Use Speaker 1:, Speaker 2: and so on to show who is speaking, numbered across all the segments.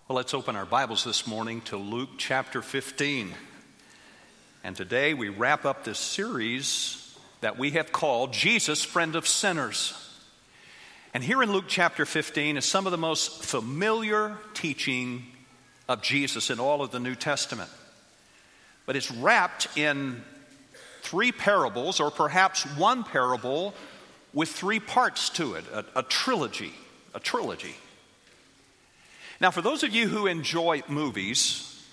Speaker 1: Well, let's open our Bibles this morning to Luke chapter 15. And today we wrap up this series that we have called Jesus, Friend of Sinners. And here in Luke chapter 15 is some of the most familiar teaching of Jesus in all of the New Testament. But it's wrapped in three parables, or perhaps one parable with three parts to it, a trilogy. Now, for those of you who enjoy movies,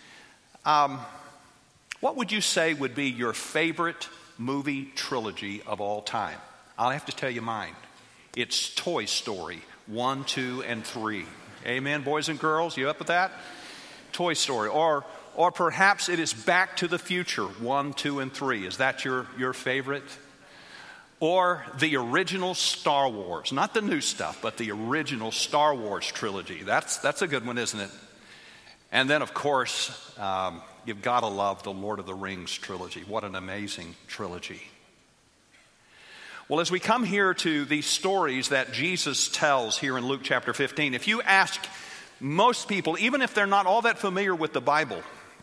Speaker 1: what would you say would be your favorite movie trilogy of all time? I'll have to tell you mine. It's Toy Story 1, 2, and 3. Amen, boys and girls? You up with that? Toy Story. Or perhaps it is Back to the Future 1, 2, and 3. Is that your favorite? Or the original Star Wars, not the new stuff, but the original Star Wars trilogy. That's a good one, isn't it? And then, of course, you've got to love the Lord of the Rings trilogy. What an amazing trilogy. Well, as we come here to these stories that Jesus tells here in Luke chapter 15, if you ask most people, even if they're not all that familiar with the Bible,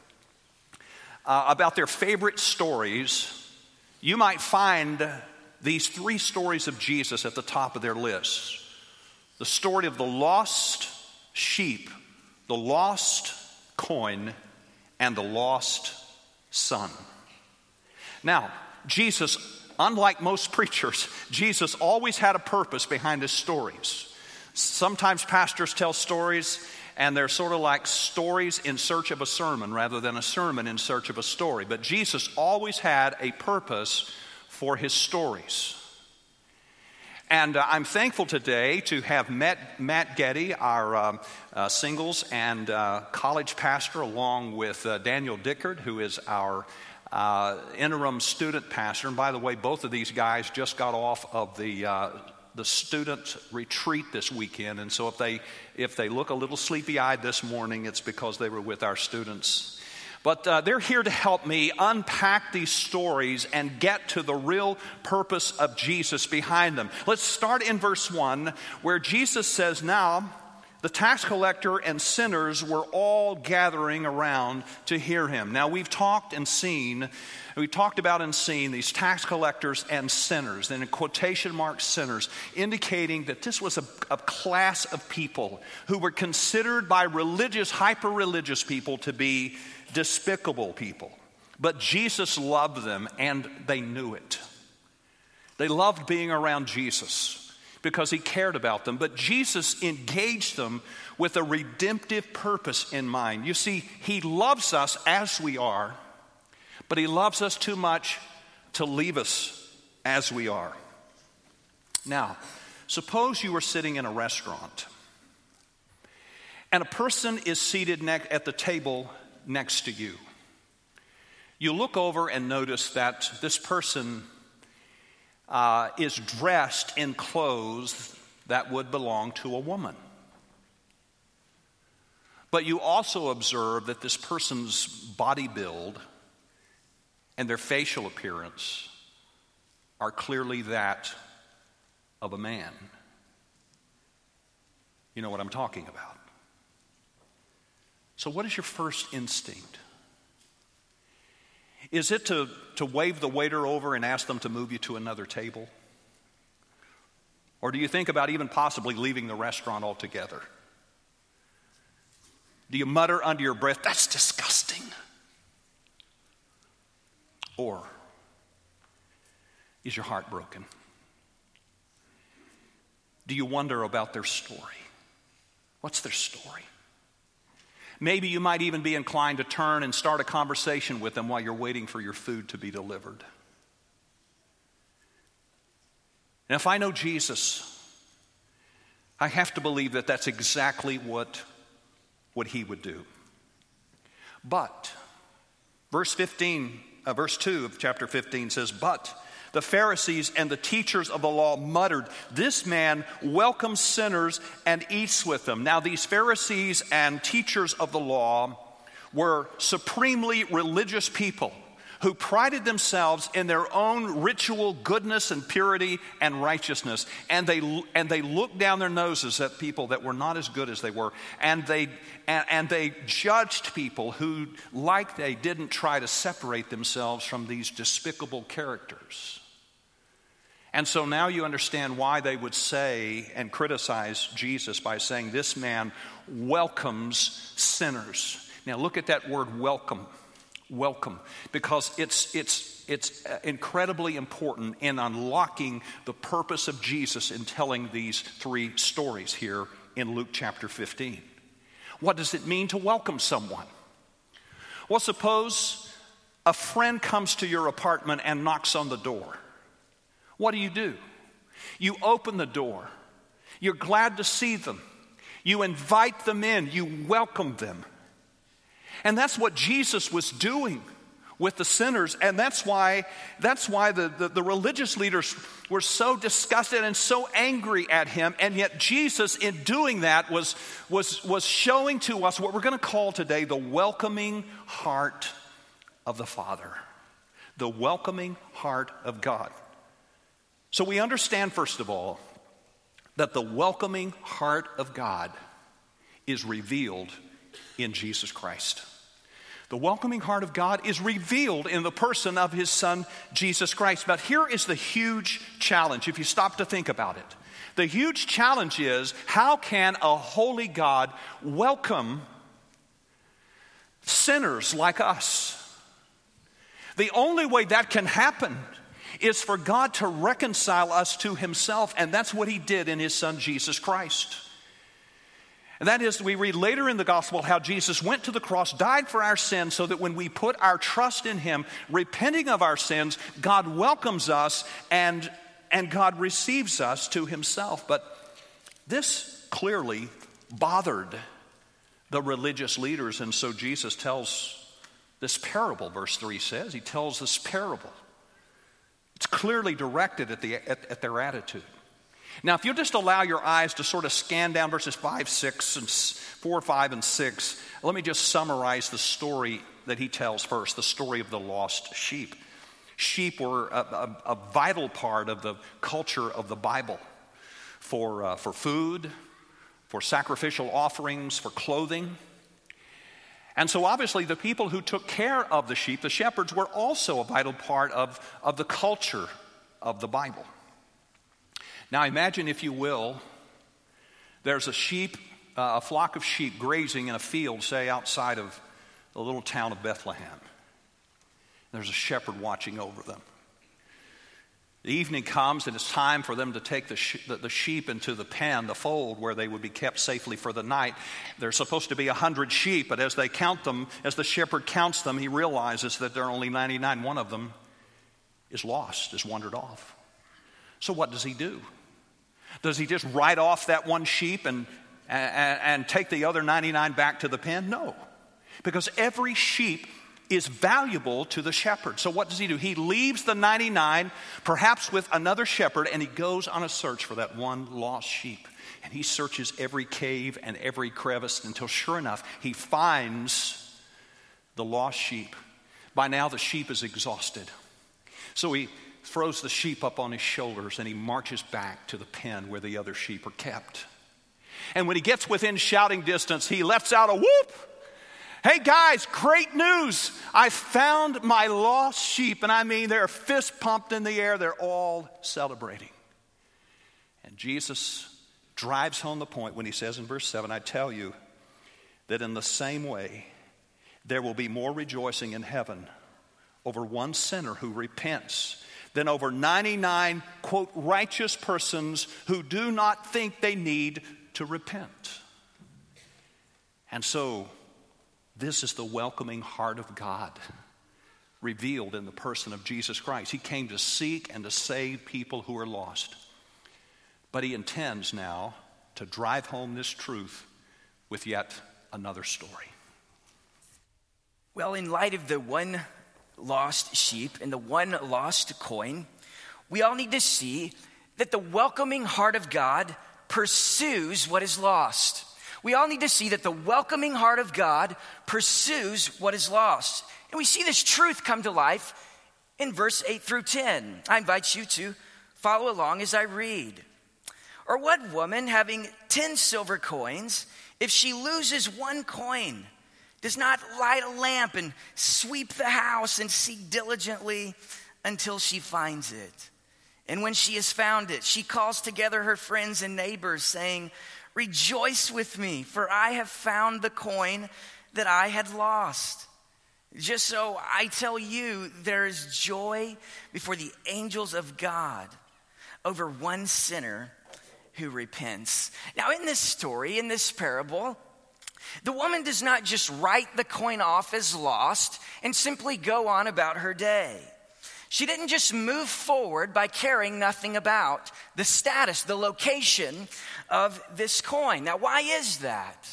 Speaker 1: about their favorite stories, you might find these three stories of Jesus at the top of their list. The story of the lost sheep, the lost coin, and the lost son. Now, Jesus, unlike most preachers, Jesus always had a purpose behind his stories. Sometimes pastors tell stories, and they're sort of like stories in search of a sermon rather than a sermon in search of a story. But Jesus always had a purpose for his stories. And I'm thankful today to have met Matt Getty, our singles and college pastor, along with Daniel Dickard, who is our interim student pastor. And by the way, both of these guys just got off of the student retreat this weekend. And so if they look a little sleepy-eyed this morning, it's because they were with our students. But they're here to help me unpack these stories and get to the real purpose of Jesus behind them. Let's start in verse 1, where Jesus says, "Now the tax collector and sinners were all gathering around to hear him." Now we talked about and seen these tax collectors and sinners, and in quotation marks sinners, indicating that this was a class of people who were considered by hyper-religious people to be despicable people. But Jesus loved them, and they knew it. They loved being around Jesus because he cared about them. But Jesus engaged them with a redemptive purpose in mind. You see, he loves us as we are, but he loves us too much to leave us as we are. Now, suppose you were sitting in a restaurant, and a person is seated at the table next to you. You look over and notice that this person is dressed in clothes that would belong to a woman. But you also observe that this person's body build and their facial appearance are clearly that of a man. You know what I'm talking about. So what is your first instinct? Is it to wave the waiter over and ask them to move you to another table? Or do you think about even possibly leaving the restaurant altogether? Do you mutter under your breath, "That's disgusting"? Or is your heart broken? Do you wonder about their story? What's their story? Maybe you might even be inclined to turn and start a conversation with them while you're waiting for your food to be delivered. And if I know Jesus, I have to believe that that's exactly what he would do. But verse 2 of chapter 15 says, "But the Pharisees and the teachers of the law muttered, 'This man welcomes sinners and eats with them.'" Now, these Pharisees and teachers of the law were supremely religious people who prided themselves in their own ritual goodness and purity and righteousness. And they looked down their noses at people that were not as good as they were. And they judged people who, like they didn't try to separate themselves from these despicable characters. And so now you understand why they would say and criticize Jesus by saying, this man welcomes sinners. Now look at that word welcome. Welcome, because it's incredibly important in unlocking the purpose of Jesus in telling these three stories here in Luke chapter 15. What does it mean to welcome someone? Well, suppose a friend comes to your apartment and knocks on the door. What do? You open the door. You're glad to see them. You invite them in. You welcome them. And that's what Jesus was doing with the sinners. And that's why the religious leaders were so disgusted and so angry at him. And yet Jesus, in doing that, was showing to us what we're going to call today the welcoming heart of the Father. The welcoming heart of God. So we understand, first of all, that the welcoming heart of God is revealed in Jesus Christ. The welcoming heart of God is revealed in the person of his Son, Jesus Christ. But here is the huge challenge, if you stop to think about it. The huge challenge is, how can a holy God welcome sinners like us? The only way that can happen is for God to reconcile us to himself, and that's what he did in his Son, Jesus Christ. And that is, we read later in the gospel how Jesus went to the cross, died for our sins, so that when we put our trust in him, repenting of our sins, God welcomes us and God receives us to himself. But this clearly bothered the religious leaders, and so Jesus tells this parable, verse 3 says. He tells this parable. It's clearly directed at their attitude. Now, if you'll just allow your eyes to sort of scan down verses 4, 5, and 6, let me just summarize the story that he tells first, the story of the lost sheep. Sheep were a vital part of the culture of the Bible for food, for sacrificial offerings, for clothing. And so obviously the people who took care of the sheep, the shepherds, were also a vital part of the culture of the Bible. Now imagine, if you will, there's a flock of sheep grazing in a field, say outside of the little town of Bethlehem. There's a shepherd watching over them. The evening comes and it's time for them to take the sheep into the pen, the fold, where they would be kept safely for the night. There's supposed to be 100 sheep, but as they count them, as the shepherd counts them, he realizes that there are only 99. One of them is lost, is wandered off. So what does he do? Does he just write off that one sheep and take the other 99 back to the pen? No, because every sheep is valuable to the shepherd. So what does he do? He leaves the 99, perhaps with another shepherd, and he goes on a search for that one lost sheep. And he searches every cave and every crevice until, sure enough, he finds the lost sheep. By now, the sheep is exhausted. So he throws the sheep up on his shoulders and he marches back to the pen where the other sheep are kept. And when he gets within shouting distance, he lets out a whoop. Hey guys, great news. I found my lost sheep. And I mean, they're fist pumped in the air. They're all celebrating. And Jesus drives home the point when he says in verse 7, I tell you that in the same way, there will be more rejoicing in heaven over one sinner who repents than over 99, quote, righteous persons who do not think they need to repent. And so, this is the welcoming heart of God revealed in the person of Jesus Christ. He came to seek and to save people who are lost. But he intends now to drive home this truth with yet another story.
Speaker 2: Well, in light of the one lost sheep and the one lost coin, we all need to see that the welcoming heart of God pursues what is lost. we all need to see that the welcoming heart of God pursues what is lost. And we see this truth come to life in verse 8 through 10. I invite you to follow along as I read. Or what woman having 10 silver coins, if she loses one coin, does not light a lamp and sweep the house and seek diligently until she finds it? And when she has found it, she calls together her friends and neighbors, saying, rejoice with me, for I have found the coin that I had lost. Just so I tell you, there is joy before the angels of God over one sinner who repents. Now, in this story, in this parable, the woman does not just write the coin off as lost and simply go on about her day. She didn't just move forward by caring nothing about the status, the location of this coin. Now, why is that?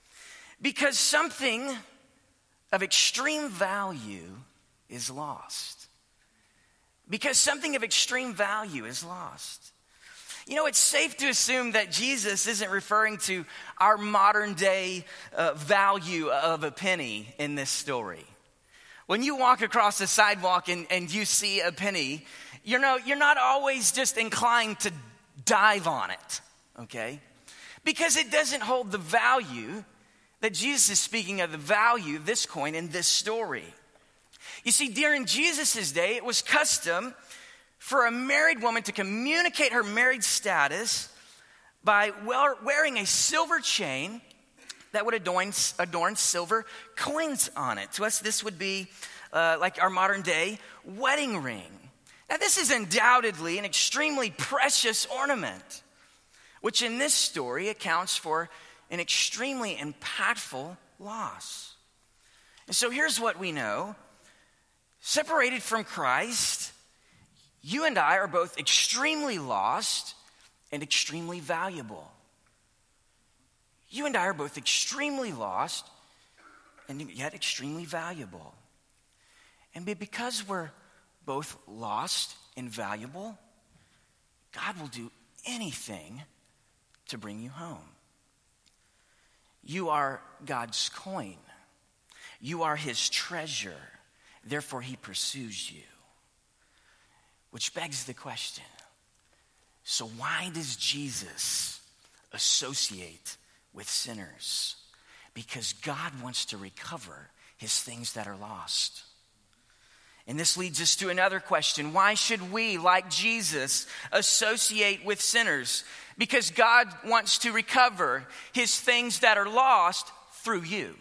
Speaker 2: Because something of extreme value is lost. Because something of extreme value is lost. You know, it's safe to assume that Jesus isn't referring to our modern day value of a penny in this story. When you walk across the sidewalk and you see a penny, you're not always just inclined to dive on it, okay? Because it doesn't hold the value that Jesus is speaking of, the value of this coin in this story. You see, during Jesus' day, it was custom for a married woman to communicate her married status by wearing a silver chain that would adorn silver coins on it. To us, this would be like our modern day wedding ring. Now, this is undoubtedly an extremely precious ornament, which in this story accounts for an extremely impactful loss. And so here's what we know. Separated from Christ, you and I are both extremely lost and extremely valuable. You and I are both extremely lost and yet extremely valuable. And because we're both lost and valuable, God will do anything to bring you home. You are God's coin. You are his treasure. Therefore, he pursues you. Which begs the question, so why does Jesus associate with sinners? Because God wants to recover his things that are lost. And this leads us to another question. Why should we, like Jesus, associate with sinners? Because God wants to recover his things that are lost through you.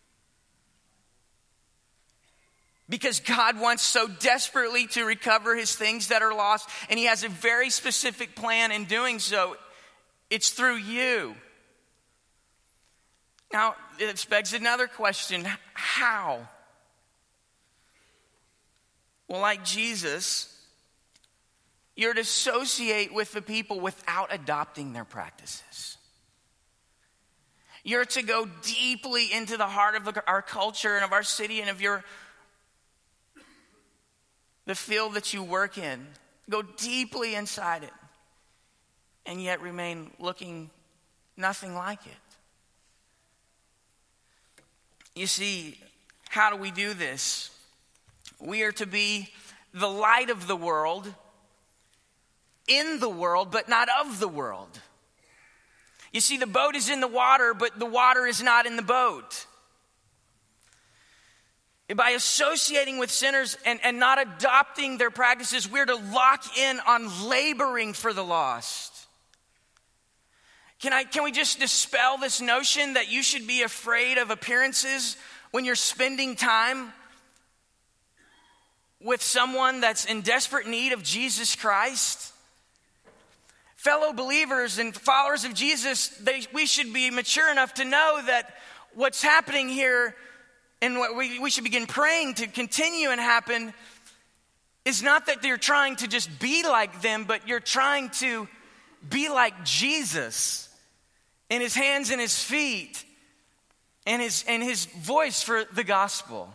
Speaker 2: Because God wants so desperately to recover his things that are lost, and he has a very specific plan in doing so. It's through you. Now, it begs another question. How? Well, like Jesus, you're to associate with the people without adopting their practices. You're to go deeply into the heart of our culture and of our city and of the field that you work in. Go deeply inside it and yet remain looking nothing like it. You see, how do we do this? We are to be the light of the world, in the world, but not of the world. You see, the boat is in the water, but the water is not in the boat. By associating with sinners and not adopting their practices, we're to lock in on laboring for the lost. Can we just dispel this notion that you should be afraid of appearances when you're spending time with someone that's in desperate need of Jesus Christ? Fellow believers and followers of Jesus, we should be mature enough to know that what's happening here and what we should begin praying to continue and happen is not that you're trying to just be like them, but you're trying to be like Jesus in his hands and his feet and his voice for the gospel.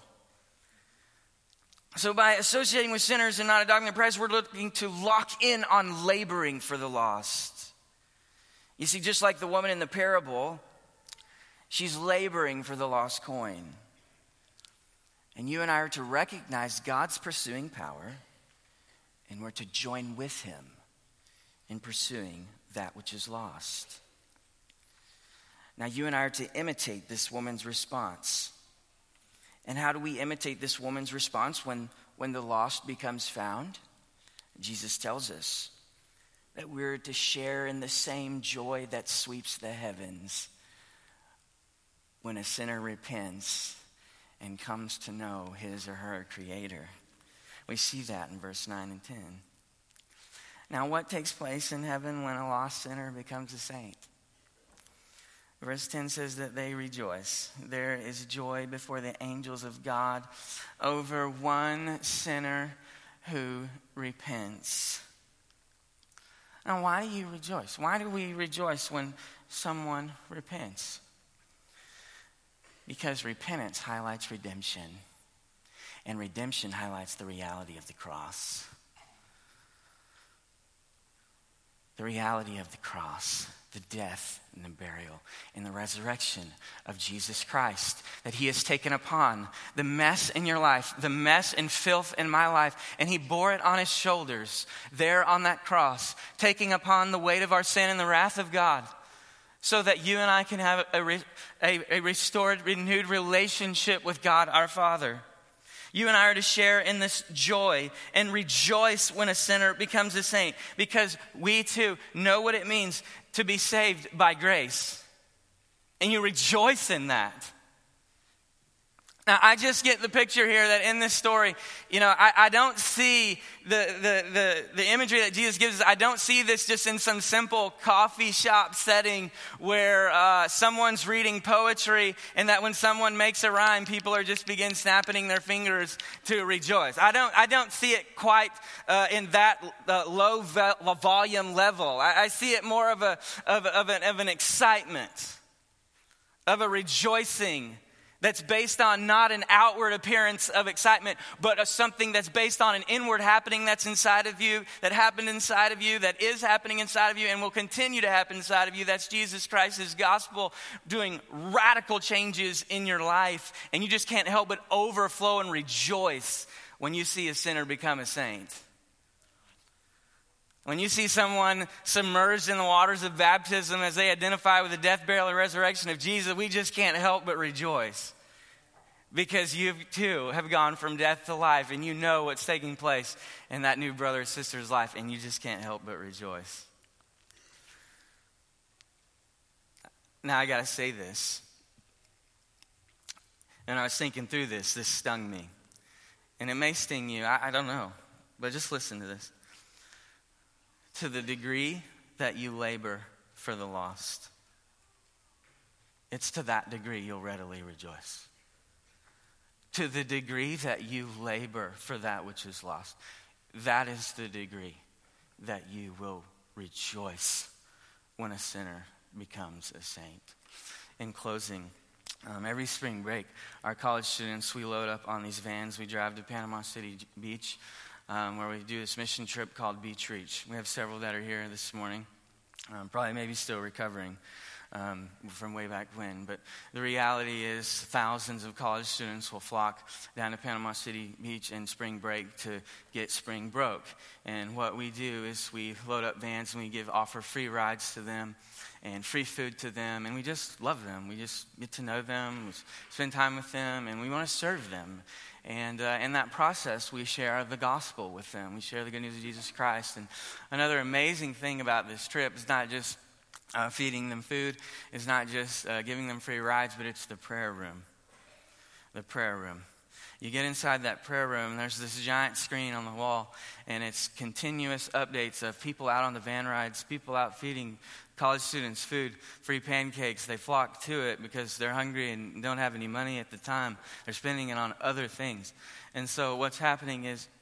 Speaker 2: So by associating with sinners and not adopting their practice, we're looking to lock in on laboring for the lost. You see, just like the woman in the parable, She's laboring for the lost coin. And you and I are to recognize God's pursuing power, and we're to join with him in pursuing that which is lost. Now, you and I are to imitate this woman's response. And how do we imitate this woman's response when the lost becomes found? Jesus tells us that we're to share in the same joy that sweeps the heavens when a sinner repents and comes to know his or her Creator. We see that in verse 9 and 10. Now, what takes place in heaven when a lost sinner becomes a saint? Verse 10 says that they rejoice. There is joy before the angels of God over one sinner who repents. Now, why do you rejoice? Why do we rejoice when someone repents? Because repentance highlights redemption, and redemption highlights the reality of the cross. The reality of the cross, the death and the burial and the resurrection of Jesus Christ, that he has taken upon the mess in your life, the mess and filth in my life, and he bore it on his shoulders there on that cross, taking upon the weight of our sin and the wrath of God, so that you and I can have a restored, renewed relationship with God our Father. You and I are to share in this joy and rejoice when a sinner becomes a saint, because we too know what it means to be saved by grace. And you rejoice in that. Now, I just get the picture here that in this story, I don't see the imagery that Jesus gives us. I don't see this just in some simple coffee shop setting where someone's reading poetry, and that when someone makes a rhyme, people are just begin snapping their fingers to rejoice. I don't see it quite in that low volume level. I see it more of an excitement, of a rejoicing that's based on not an outward appearance of excitement, but something that's based on an inward happening that's inside of you, that happened inside of you, that is happening inside of you, and will continue to happen inside of you. That's Jesus Christ's gospel doing radical changes in your life. And you just can't help but overflow and rejoice when you see a sinner become a saint. When you see someone submerged in the waters of baptism as they identify with the death, burial, and resurrection of Jesus, we just can't help but rejoice. Because you too have gone from death to life, and you know what's taking place in that new brother or sister's life, and you just can't help but rejoice. Now I got to say this. And I was thinking through this stung me. And it may sting you, I don't know. But just listen to this. To the degree that you labor for the lost, it's to that degree you'll readily rejoice. To the degree that you labor for that which is lost, that is the degree that you will rejoice when a sinner becomes a saint. In closing, every spring break, our college students, we load up on these vans. We drive to Panama City Beach, where we do this mission trip called Beach Reach. We have several that are here this morning, probably maybe still recovering from way back when. But the reality is thousands of college students will flock down to Panama City Beach in spring break to get spring broke. And what we do is we load up vans and we offer free rides to them and free food to them, and we just love them. We just get to know them, we spend time with them, and we want to serve them. And in that process, we share the gospel with them. We share the good news of Jesus Christ. And another amazing thing about this trip is not just feeding them food. It's not just giving them free rides, but it's the prayer room. The prayer room. You get inside that prayer room, and there's this giant screen on the wall, and it's continuous updates of people out on the van rides, people out feeding college students food, free pancakes. They flock to it because they're hungry and don't have any money at the time. They're spending it on other things. And so what's happening is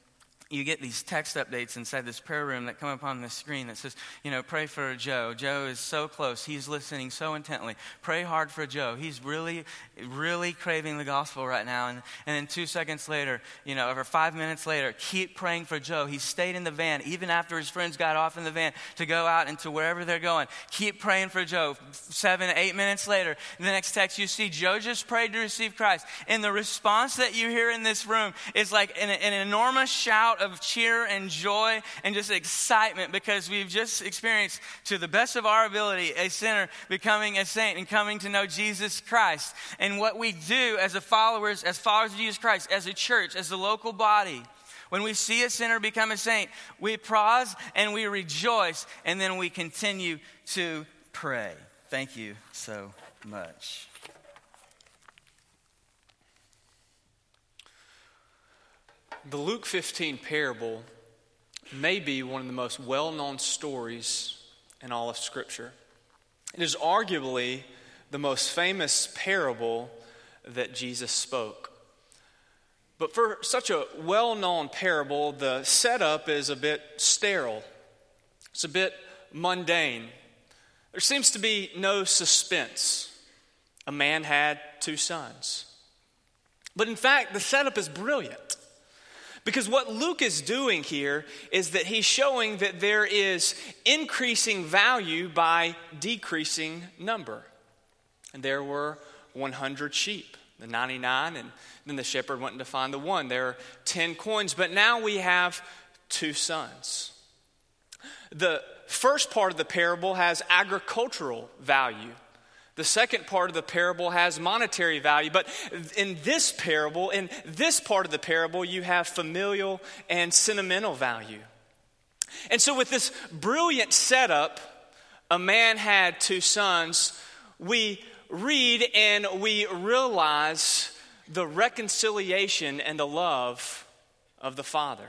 Speaker 2: you get these text updates inside this prayer room that come up on the screen that says, pray for Joe. Joe is so close. He's listening so intently. Pray hard for Joe. He's really, really craving the gospel right now. And then 2 seconds later, or 5 minutes later, keep praying for Joe. He stayed in the van even after his friends got off in the van to go out into wherever they're going. Keep praying for Joe. 7, 8 minutes later, the next text you see, Joe just prayed to receive Christ. And the response that you hear in this room is like an enormous shout of cheer and joy and just excitement, because we've just experienced, to the best of our ability, a sinner becoming a saint and coming to know Jesus Christ. And what we do as followers of Jesus Christ, as a church, as a local body, when we see a sinner become a saint, we pause and we rejoice, and then we continue to pray. Thank you so much.
Speaker 3: The Luke 15 parable may be one of the most well-known stories in all of Scripture. It is arguably the most famous parable that Jesus spoke. But for such a well-known parable, the setup is a bit sterile. It's a bit mundane. There seems to be no suspense. A man had 2 sons. But in fact, the setup is brilliant. Because what Luke is doing here is that he's showing that there is increasing value by decreasing number. And there were 100 sheep, the 99, and then the shepherd went to find the one. There are 10 coins, but now we have 2 sons. The first part of the parable has agricultural value. The second part of the parable has monetary value. But in this parable, in this part of the parable, you have familial and sentimental value. And so with this brilliant setup, a man had 2 sons, we read and we realize the reconciliation and the love of the Father.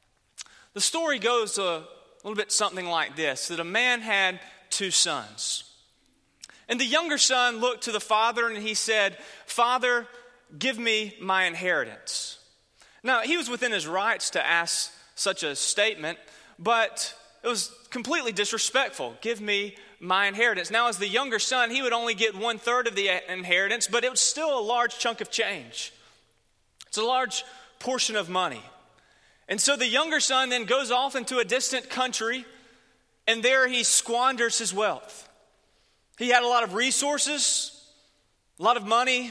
Speaker 3: The story goes a little bit something like this, that a man had 2 sons. And the younger son looked to the father and he said, "Father, give me my inheritance." Now, he was within his rights to ask such a statement, but it was completely disrespectful. Give me my inheritance. Now, as the younger son, he would only get 1/3 of the inheritance, but it was still a large chunk of change. It's a large portion of money. And so the younger son then goes off into a distant country, and there he squanders his wealth. He had a lot of resources, a lot of money,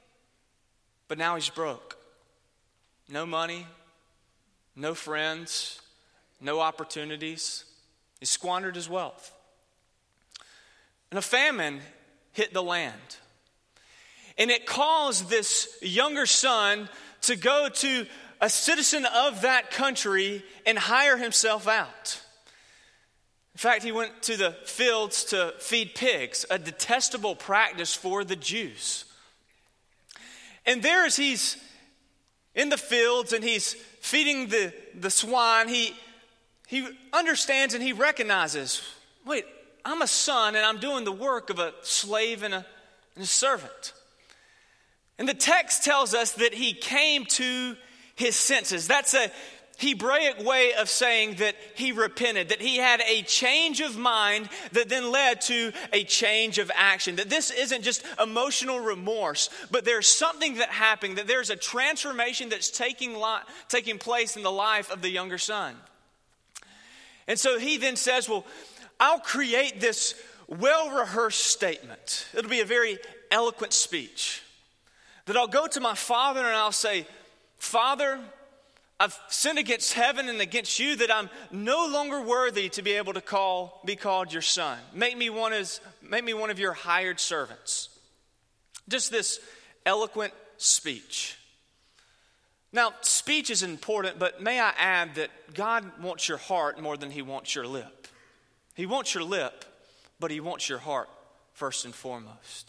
Speaker 3: but now he's broke. No money, no friends, no opportunities. He squandered his wealth. And a famine hit the land. And it caused this younger son to go to a citizen of that country and hire himself out. In fact, he went to the fields to feed pigs, a detestable practice for the Jews. And there as he's in the fields and he's feeding the swine, he understands and he recognizes, wait, I'm a son and I'm doing the work of a slave and a servant. And the text tells us that he came to his senses. That's a Hebraic way of saying that he repented, that he had a change of mind that then led to a change of action. That this isn't just emotional remorse, but there's something that happened, that there's a transformation that's taking place in the life of the younger son. And so he then says, well, I'll create this well-rehearsed statement. It'll be a very eloquent speech. That I'll go to my father and I'll say, "Father, I've sinned against heaven and against you, that I'm no longer worthy to be able to be called your son. Make me one of your hired servants." Just this eloquent speech. Now, speech is important, but may I add that God wants your heart more than he wants your lip. He wants your lip, but he wants your heart first and foremost.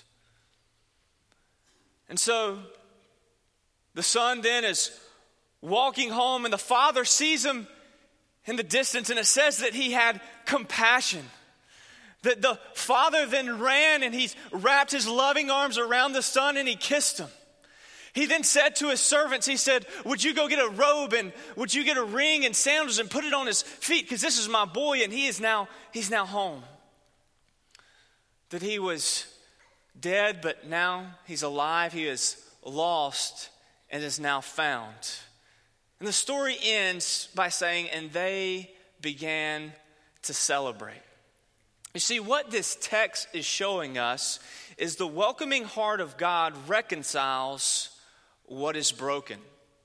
Speaker 3: And so the son then is walking home, and the father sees him in the distance, and it says that he had compassion. That the father then ran and he's wrapped his loving arms around the son and he kissed him. He then said to his servants, he said, would you go get a robe and would you get a ring and sandals and put it on his feet? Because this is my boy and he's now home. That he was dead, but now he's alive. He is lost and is now found. And the story ends by saying, and they began to celebrate. You see, what this text is showing us is the welcoming heart of God reconciles what is broken.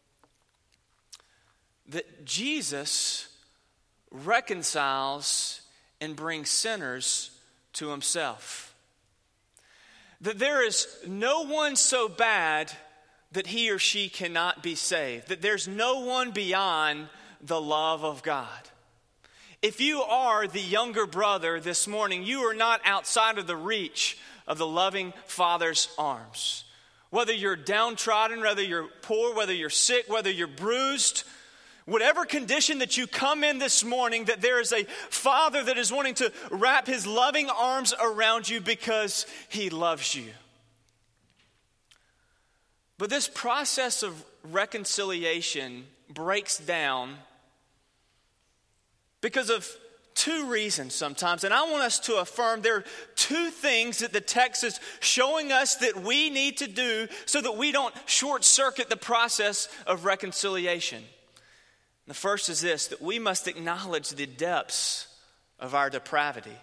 Speaker 3: That Jesus reconciles and brings sinners to himself. That there is no one so bad that he or she cannot be saved. That there's no one beyond the love of God. If you are the younger brother this morning, you are not outside of the reach of the loving Father's arms. Whether you're downtrodden, whether you're poor, whether you're sick, whether you're bruised, whatever condition that you come in this morning, that there is a Father that is wanting to wrap his loving arms around you because he loves you. But this process of reconciliation breaks down because of two reasons sometimes. And I want us to affirm there are two things that the text is showing us that we need to do so that we don't short circuit the process of reconciliation. The first is this, that we must acknowledge the depths of our depravity.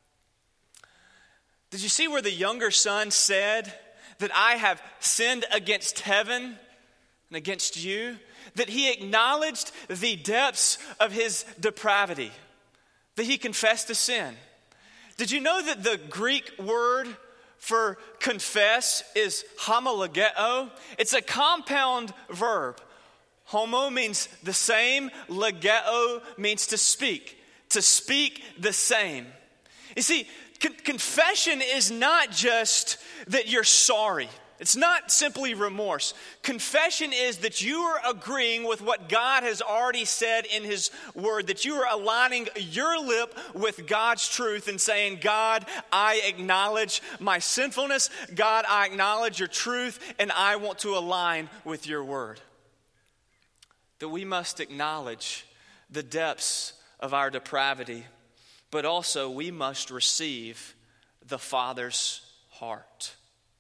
Speaker 3: Did you see where the younger son said that I have sinned against heaven and against you? That he acknowledged the depths of his depravity. That he confessed to sin. Did you know that the Greek word for confess is homologeo? It's a compound verb. Homo means the same, legeo means to speak the same. You see, confession is not just that you're sorry. It's not simply remorse. Confession is that you are agreeing with what God has already said in his word, that you are aligning your lip with God's truth and saying, God, I acknowledge my sinfulness. God, I acknowledge your truth, and I want to align with your word. That we must acknowledge the depths of our depravity, but also we must receive the Father's heart.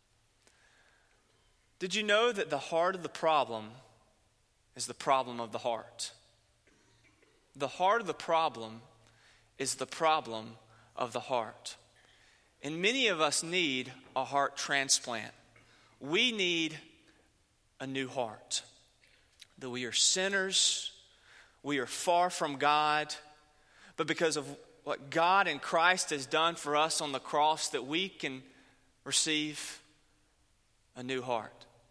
Speaker 3: Did you know that the heart of the problem is the problem of the heart? The heart of the problem is the problem of the heart. And many of us need a heart transplant. We need a new heart. That we are sinners, we are far from God, but because of what God in Christ has done for us on the cross, that we can receive a new heart.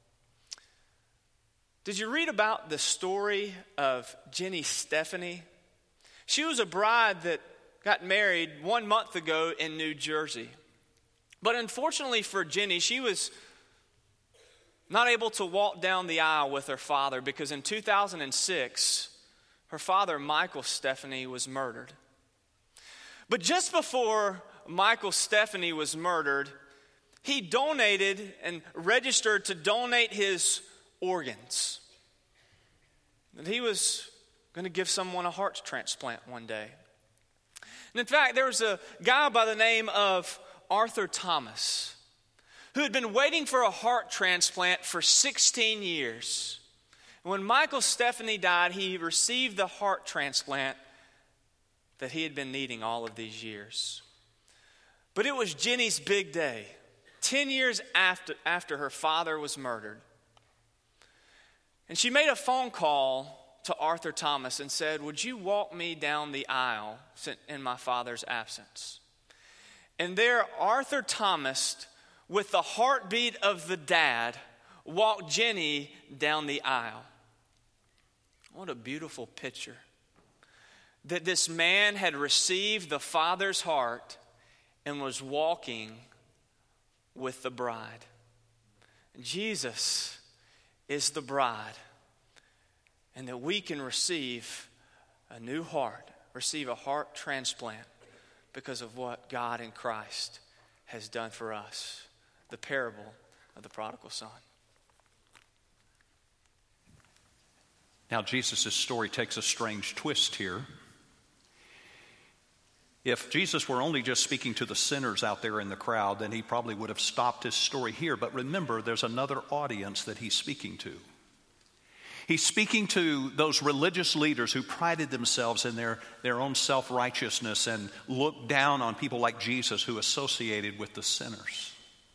Speaker 3: Did you read about the story of Jenny Stephanie? She was a bride that got married 1 month ago in New Jersey. But unfortunately for Jenny, she was not able to walk down the aisle with her father because in 2006, her father, Michael Stephanie, was murdered. But just before Michael Stephanie was murdered, he donated and registered to donate his organs. That he was going to give someone a heart transplant one day. And in fact, there was a guy by the name of Arthur Thomas who had been waiting for a heart transplant for 16 years. And when Michael Stephanie died, he received the heart transplant that he had been needing all of these years. But it was Jenny's big day, 10 years after her father was murdered. And she made a phone call to Arthur Thomas and said, would you walk me down the aisle in my father's absence? And there, Arthur Thomas, with the heartbeat of the dad, walked Jenny down the aisle. What a beautiful picture. That this man had received the Father's heart and was walking with the bride. Jesus is the bride. And that we can receive a new heart, receive a heart transplant because of what God in Christ has done for us. The parable of the prodigal son.
Speaker 1: Now, Jesus' story takes a strange twist here. If Jesus were only just speaking to the sinners out there in the crowd, then he probably would have stopped his story here. But remember, there's another audience that he's speaking to. He's speaking to those religious leaders who prided themselves in their own self-righteousness and looked down on people like Jesus who associated with the sinners.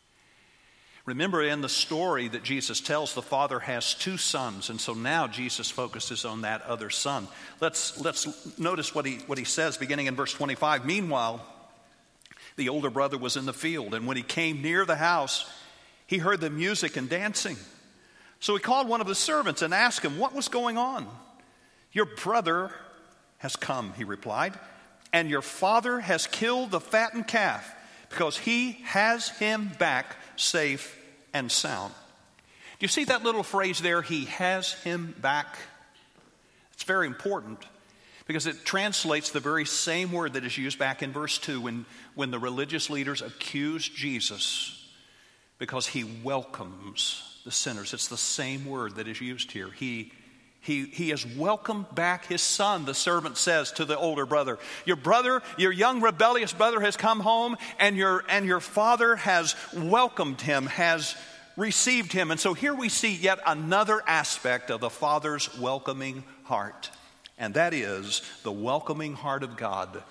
Speaker 1: Remember, in the story that Jesus tells, the father has two sons, and so now Jesus focuses on that other son. Let's notice what he says beginning in verse 25. Meanwhile, the older brother was in the field, and when he came near the house, he heard the music and dancing. So he called one of the servants and asked him what was going on. Your brother has come, he replied, and your father has killed the fattened calf because he has him back safe and sound. Do you see that little phrase there, he has him back? It's very important because it translates the very same word that is used back in verse 2 when the religious leaders accused Jesus because he welcomes the sinners. It's the same word that is used here. He has welcomed back his son, the servant says to the older brother. Your young rebellious brother has come home, and your father has welcomed him, has received him. And so here we see yet another aspect of the Father's welcoming heart. And that is the welcoming heart of God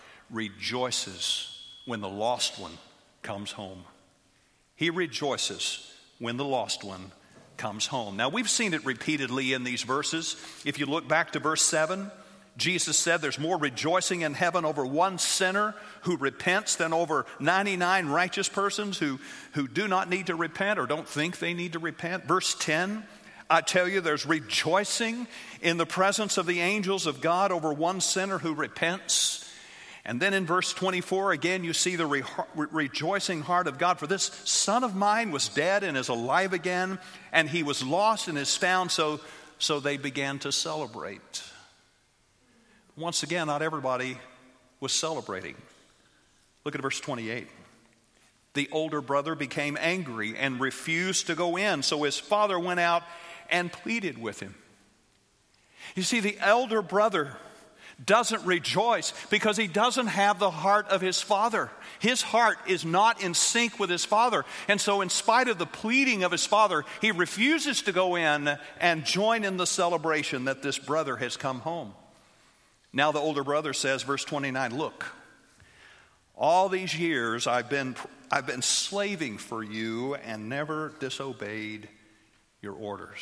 Speaker 1: rejoices when the lost one comes home. He rejoices when the lost one comes home. Now, we've seen it repeatedly in these verses. If you look back to verse 7, Jesus said there's more rejoicing in heaven over one sinner who repents than over 99 righteous persons who do not need to repent or don't think they need to repent. Verse 10, I tell you, there's rejoicing in the presence of the angels of God over one sinner who repents. And then in verse 24, again, you see the rejoicing heart of God. For this son of mine was dead and is alive again, and he was lost and is found, so they began to celebrate. Once again, not everybody was celebrating. Look at verse 28. The older brother became angry and refused to go in, so his father went out and pleaded with him. You see, the elder brother doesn't rejoice because he doesn't have the heart of his father. His heart is not in sync with his father. And so in spite of the pleading of his father, he refuses to go in and join in the celebration that this brother has come home. Now the older brother says, verse 29, look, all these years I've been slaving for you and never disobeyed your orders.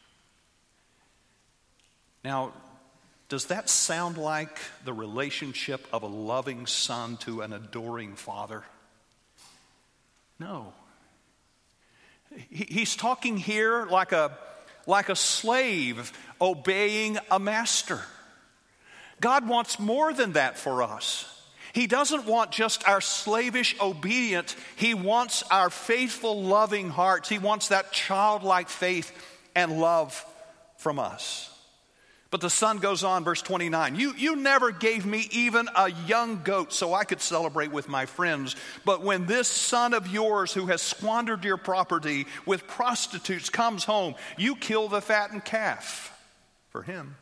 Speaker 1: Now, does that sound like the relationship of a loving son to an adoring father? No. He's talking here like a slave obeying a master. God wants more than that for us. He doesn't want just our slavish obedience. He wants our faithful, loving hearts. He wants that childlike faith and love from us. But the son goes on, verse 29, you never gave me even a young goat so I could celebrate with my friends. But when this son of yours who has squandered your property with prostitutes comes home, you kill the fattened calf for him.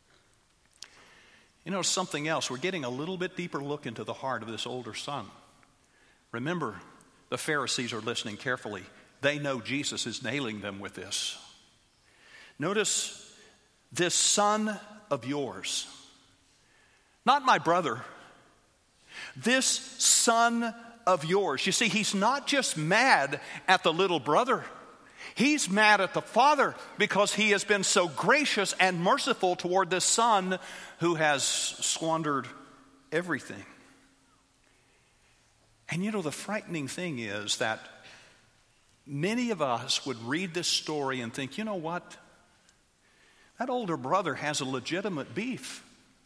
Speaker 1: You know, something else. We're getting a little bit deeper look into the heart of this older son. Remember, the Pharisees are listening carefully. They know Jesus is nailing them with this. Notice, this son of yours, not my brother, this son of yours. You see, he's not just mad at the little brother. He's mad at the father because he has been so gracious and merciful toward this son who has squandered everything. And you know, the frightening thing is that many of us would read this story and think, you know what? That older brother has a legitimate beef.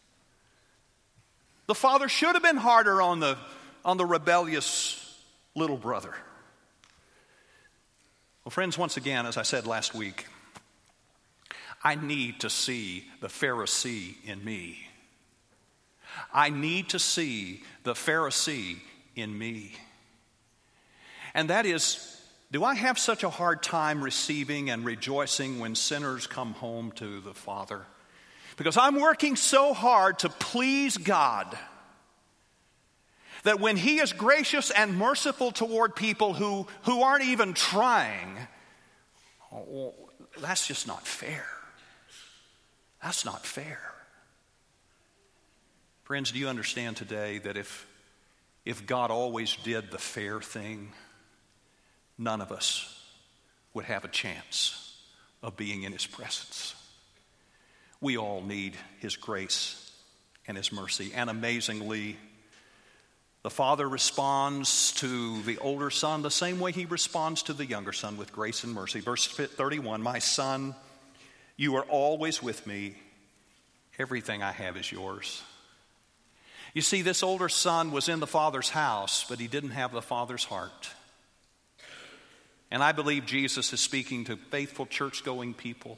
Speaker 1: The father should have been harder on the rebellious little brother. Well, friends, once again, as I said last week, I need to see the Pharisee in me. I need to see the Pharisee in me. And that is, do I have such a hard time receiving and rejoicing when sinners come home to the Father? Because I'm working so hard to please God that when He is gracious and merciful toward people who aren't even trying, well, that's just not fair. That's not fair. Friends, do you understand today that if God always did the fair thing, none of us would have a chance of being in His presence? We all need His grace and His mercy. And amazingly, the Father responds to the older son the same way He responds to the younger son, with grace and mercy. Verse 31, my son, you are always with me. Everything I have is yours. You see, this older son was in the Father's house, but he didn't have the Father's heart. And I believe Jesus is speaking to faithful church-going people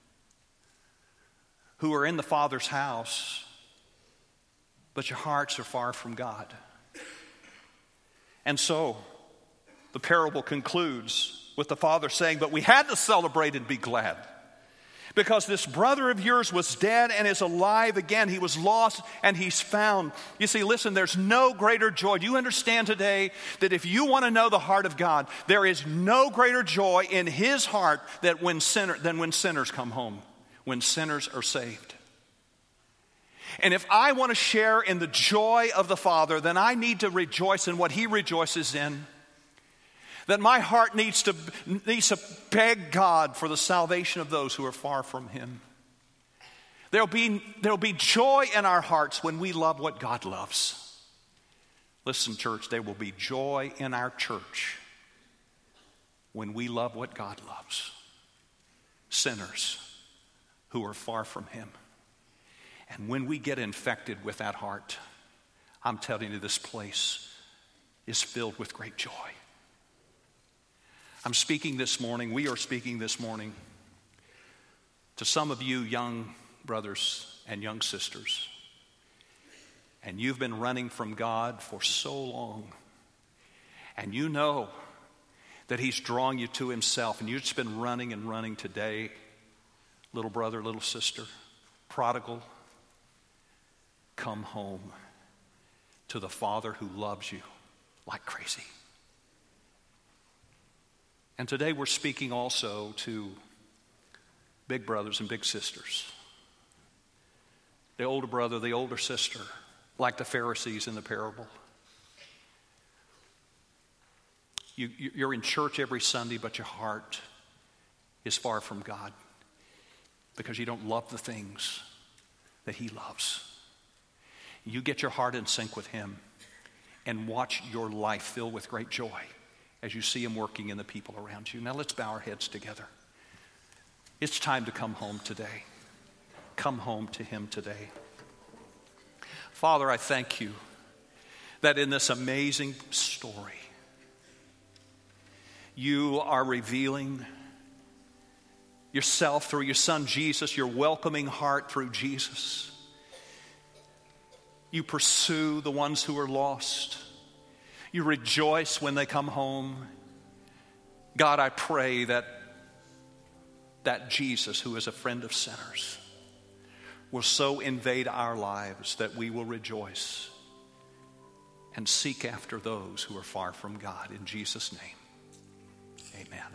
Speaker 1: who are in the Father's house, but your hearts are far from God. And so, the parable concludes with the father saying, but we had to celebrate and be glad, because this brother of yours was dead and is alive again. He was lost and he's found. You see, listen, there's no greater joy. Do you understand today that if you want to know the heart of God, there is no greater joy in His heart than when sinners come home, when sinners are saved? And if I want to share in the joy of the Father, then I need to rejoice in what He rejoices in. That my heart needs to beg God for the salvation of those who are far from Him. There'll be joy in our hearts when we love what God loves. Listen, church, there will be joy in our church when we love what God loves. Sinners who are far from Him. And when we get infected with that heart, I'm telling you, this place is filled with great joy. We are speaking this morning to some of you young brothers and young sisters. And you've been running from God for so long. And you know that He's drawing you to Himself. And you've just been running and running today. Little brother, little sister, prodigal, come home to the Father who loves you like crazy. And today we're speaking also to big brothers and big sisters. The older brother, the older sister, like the Pharisees in the parable. You're in church every Sunday, but your heart is far from God because you don't love the things that He loves. You get your heart in sync with Him and watch your life fill with great joy as you see Him working in the people around you. Now let's bow our heads together. It's time to come home today. Come home to Him today. Father, I thank You that in this amazing story, You are revealing Yourself through Your Son Jesus, Your welcoming heart through Jesus. You pursue the ones who are lost. You rejoice when they come home. God, I pray that Jesus, who is a friend of sinners, will so invade our lives that we will rejoice and seek after those who are far from God. In Jesus' name, amen.